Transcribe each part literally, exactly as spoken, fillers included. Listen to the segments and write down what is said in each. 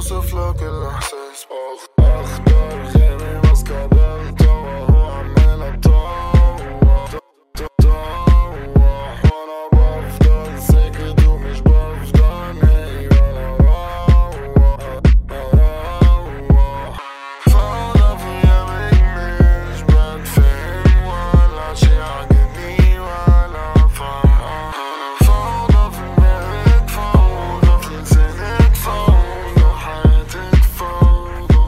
اوصف لك الاحساس. اخضر غيري ماسكة بالطوح وعمال اتطوح تطوح وانا بفضل ساكت ومش بفضل نايم. انا اروح فوضى في يمك مش بتفهم ولا شي عاجبني ولا فرحان. فوضى في دماغك فوضى في لسانك فوضى حياتك فوضى.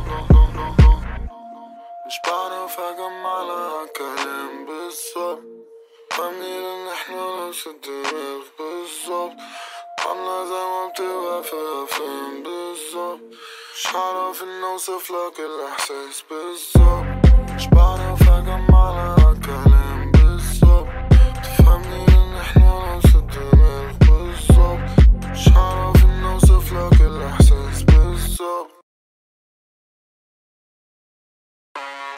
مش بعرف اجمع لها كلام بالظبط. بميل ان احنا نفس الدماغ بالظبط. عاملة زي ما بتبقى في افلام بالظبط. مش هعرف ان اوصف لك الاحساس بالظبط. مش بعرف اجمع لها كلام بالظبط. تفهمني ان احنا نفس الدماغ بالظبط. مش هعرف ان اوصف لك الاحساس بالظبط.